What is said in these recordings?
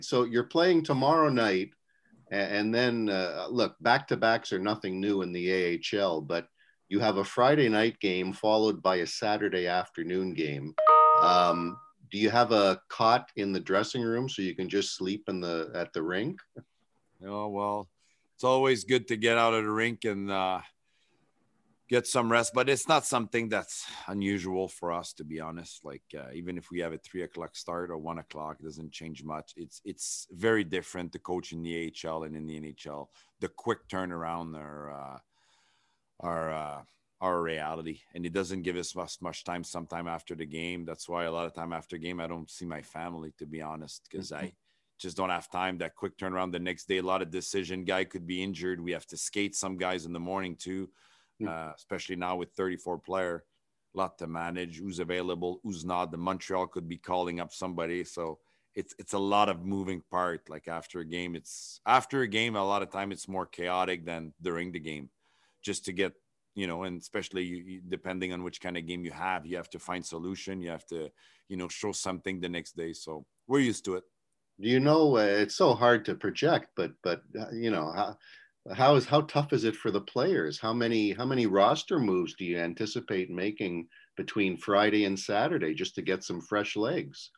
So you're playing tomorrow night, and then look, back-to-backs are nothing new in the AHL, but you have a Friday night game followed by a Saturday afternoon game. Um, do you have a cot in the dressing room so you can just sleep in the at the rink? Oh, well, it's always good to get out of the rink and get some rest, but it's not something that's unusual for us, to be honest. Like even if we have a 3 o'clock start or 1 o'clock, it doesn't change much. It's very different to coach in the AHL and in the NHL. The quick turnaround our reality, and it doesn't give us much time. Sometime after the game, that's why a lot of time after game I don't see my family, to be honest, because I just don't have time. That quick turnaround the next day, a lot of decision. Guy could be injured. We have to skate some guys in the morning too. Especially now with 34 player, a lot to manage. Who's available, who's not. The Montreal could be calling up somebody, so it's a lot of moving part. Like after a game, a lot of time it's more chaotic than during the game, just to get and especially depending on which kind of game you have to find solution. You have to show something the next day. So we're used to it. It's so hard to project, but how tough is it for the players? How many roster moves do you anticipate making between Friday and Saturday just to get some fresh legs?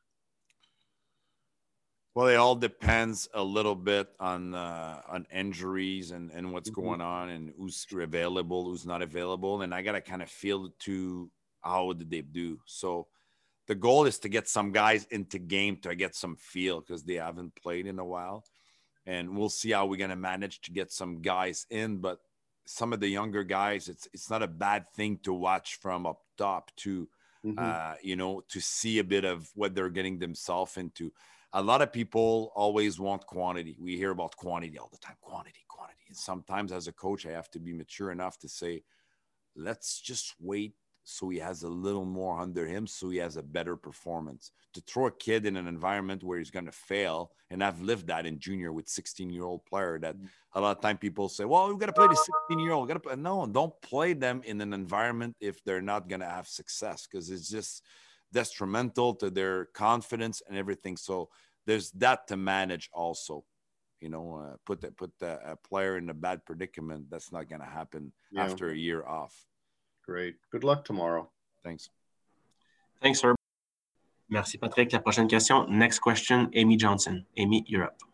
Well, it all depends a little bit on injuries and what's going on and who's available, who's not available, and I gotta kind of feel to how did they do. So the goal is to get some guys into game to get some feel because they haven't played in a while, and we'll see how we're gonna manage to get some guys in. But some of the younger guys, it's not a bad thing to watch from up top to to see a bit of what they're getting themselves into. A lot of people always want quantity. We hear about quantity all the time, quantity. And sometimes as a coach, I have to be mature enough to say, let's just wait so he has a little more under him, so he has a better performance. To throw a kid in an environment where he's going to fail, and I've lived that in junior with 16-year-old player that a lot of time people say, well, we've got to play the 16-year-old. No, don't play them in an environment if they're not going to have success, because it's just detrimental to their confidence and everything. So there's that to manage also. Put the player in a bad predicament. That's not going to happen after a year off. Great. Good luck tomorrow. Thanks. Thanks, sir. Merci, Patrick. La prochaine question. Next question, Amy Johnson. Amy, you're up.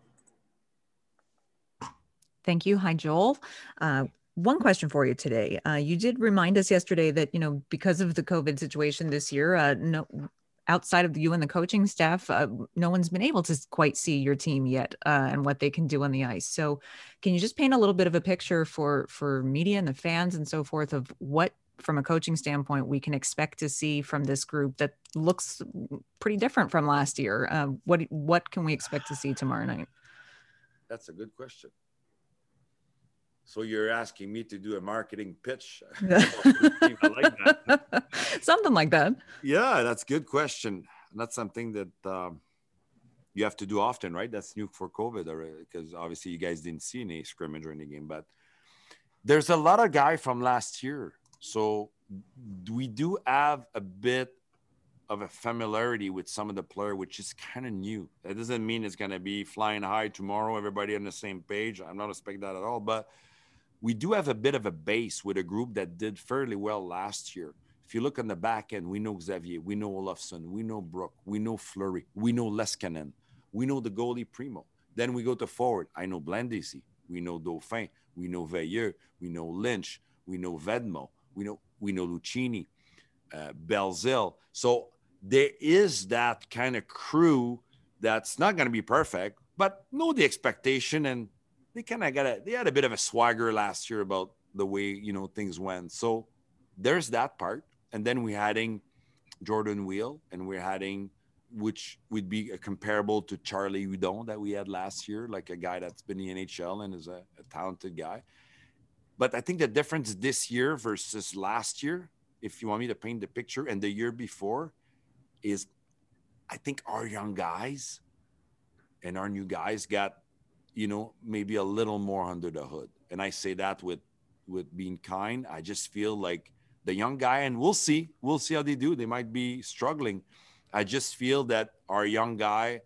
Thank you. Hi, Joel. One question for you today. You did remind us yesterday that, because of the COVID situation this year, outside of you and the coaching staff, no one's been able to quite see your team yet and what they can do on the ice. So can you just paint a little bit of a picture for media and the fans and so forth of what, from a coaching standpoint, we can expect to see from this group that looks pretty different from last year? What can we expect to see tomorrow night? That's a good question. So you're asking me to do a marketing pitch? I like that. Something like that. Yeah, that's a good question. That's something that you have to do often, right? That's new for COVID, because obviously you guys didn't see any scrimmage or any game, but there's a lot of guys from last year. So we do have a bit of a familiarity with some of the player, which is kind of new. That doesn't mean it's going to be flying high tomorrow, everybody on the same page. I'm not expecting that at all, but we do have a bit of a base with a group that did fairly well last year. If you look on the back end, we know Xavier, we know Olofsson, we know Brooke, we know Fleury, we know Leskinen, we know the goalie Primo. Then we go to forward. I know Blandisi, we know Dauphin, we know Veilleux, we know Lynch, we know Vedmo, we know Lucchini, Belzil. So there is that kind of crew that's not going to be perfect, but know the expectation, and they kind of they had a bit of a swagger last year about the way, things went. So there's that part. And then we're adding Jordan Wheel, and we're adding, which would be comparable to Charlie Hudon that we had last year, like a guy that's been in the NHL and is a talented guy. But I think the difference this year versus last year, if you want me to paint the picture, and the year before, is I think our young guys and our new guys got, maybe a little more under the hood. And I say that with being kind. I just feel like the young guy, and we'll see how they do. They might be struggling. I just feel that our young guy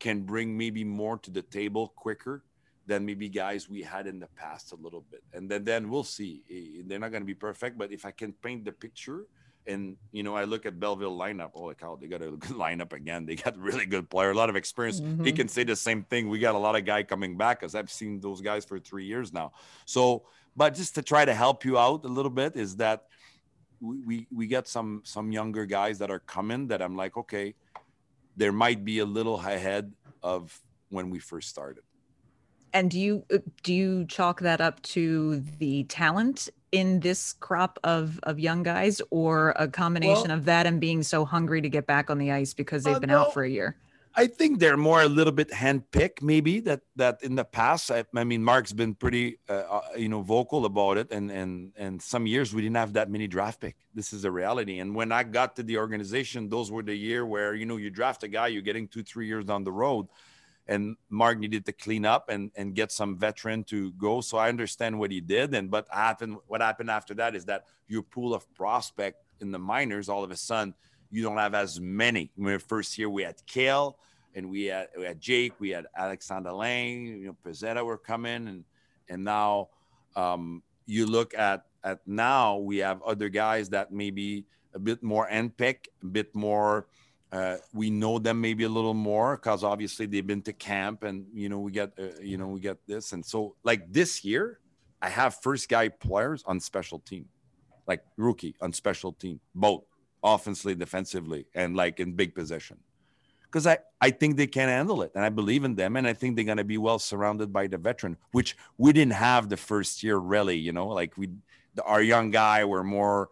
can bring maybe more to the table quicker than maybe guys we had in the past a little bit. And then we'll see. They're not going to be perfect, but if I can paint the picture, and I look at Belleville lineup. Holy cow, they got a good lineup again. They got really good player, a lot of experience. They can say the same thing. We got a lot of guy coming back, because I've seen those guys for 3 years now. So, but just to try to help you out a little bit is that we got some younger guys that are coming that I'm like, okay, there might be a little ahead of when we first started. And do you chalk that up to the talent in this crop of young guys, or a combination of that and being so hungry to get back on the ice because they've been out for a year? I think they're more a little bit handpicked, maybe that in the past. I mean, Mark's been pretty, vocal about it, and some years we didn't have that many draft pick. This is a reality. And when I got to the organization, those were the year where you draft a guy, you're getting 2-3 years down the road, and Mark needed to clean up and get some veteran to go. So I understand what he did, but what happened after that is that your pool of prospect in the minors, all of a sudden, you don't have as many. When first year we had Kale, and we had Jake, we had Alexander Lang, Pezzetta were coming, and now you look at now we have other guys that maybe a bit more handpicked, a bit more. We know them maybe a little more because obviously they've been to camp, and we get this, and so like this year, I have first guy players on special team, like rookie on special team, both offensively, defensively, and like in big possession, because I think they can handle it, and I believe in them, and I think they're going to be well surrounded by the veteran, which we didn't have the first year really. Like our young guy were more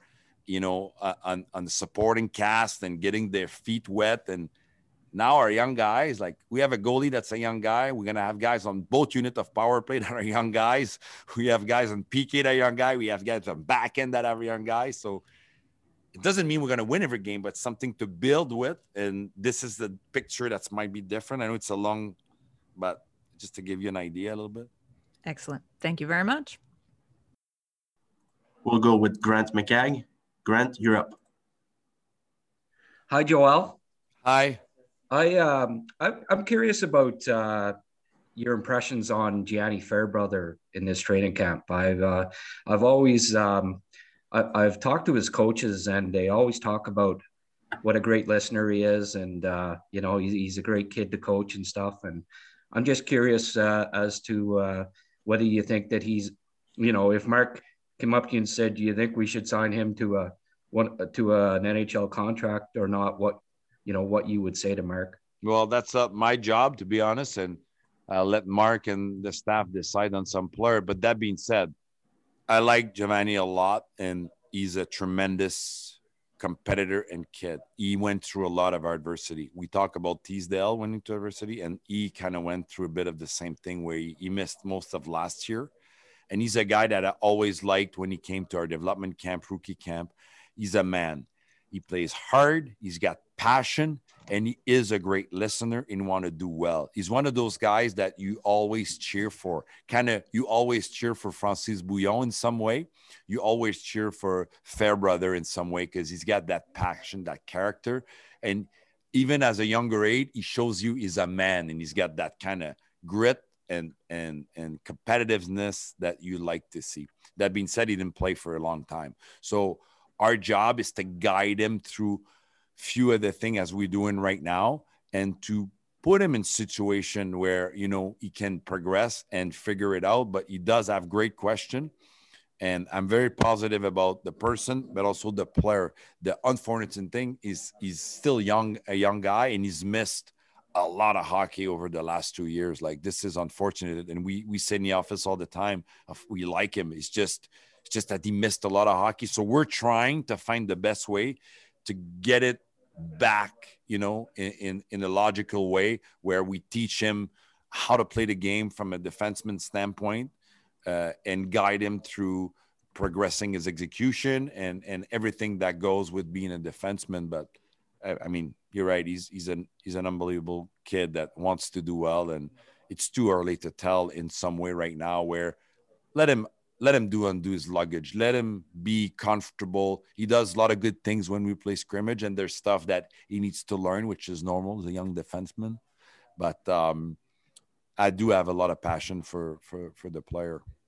on the supporting cast and getting their feet wet, and now our young guys, like we have a goalie that's a young guy. We're going to have guys on both unit of power play that are young guys. We have guys on PK that are young guy. We have guys on back end that are young guys. So it doesn't mean we're going to win every game, but something to build with. And this is the picture that might be different. I know it's a long, but just to give you an idea a little bit. Excellent. Thank you very much. We'll go with Grant McCagg. Grant, you're up. Hi, Joel. Hi. I'm curious about your impressions on Gianni Fairbrother in this training camp. I've always I've talked to his coaches, and they always talk about what a great listener he is, and he's a great kid to coach and stuff. And I'm just curious as to whether you think that he's, if Mark came up to you and said, "Do you think we should sign him to an NHL contract or not?" What you would say to Mark? Well, that's my job, to be honest, and I'll let Mark and the staff decide on some player. But that being said, I like Giovanni a lot, and he's a tremendous competitor and kid. He went through a lot of adversity. We talk about Teasdale went into adversity, and he kind of went through a bit of the same thing where he missed most of last year. And he's a guy that I always liked when he came to our development camp, rookie camp. He's a man. He plays hard. He's got passion, and he is a great listener and want to do well. He's one of those guys that you always cheer for. You always cheer for Francis Bouillon in some way. You always cheer for Fairbrother in some way because he's got that passion, that character. And even as a younger age, he shows you he's a man, and he's got that kind of grit and competitiveness that you like to see. That being said, he didn't play for a long time. So our job is to guide him through few of the things as we're doing right now, and to put him in situation where, he can progress and figure it out. But he does have great question. And I'm very positive about the person, but also the player. The unfortunate thing is he's still a young guy, and he's missed a lot of hockey over the last 2 years. Like, this is unfortunate. And we say in the office all the time, we like him. It's just that he missed a lot of hockey. So we're trying to find the best way to get it back, in a logical way where we teach him how to play the game from a defenseman standpoint, and guide him through progressing his execution and everything that goes with being a defenseman. But I mean, you're right. He's an unbelievable kid that wants to do well, and it's too early to tell in some way right now. Where let him undo his luggage. Let him be comfortable. He does a lot of good things when we play scrimmage, and there's stuff that he needs to learn, which is normal as a young defenseman. But I do have a lot of passion for the player.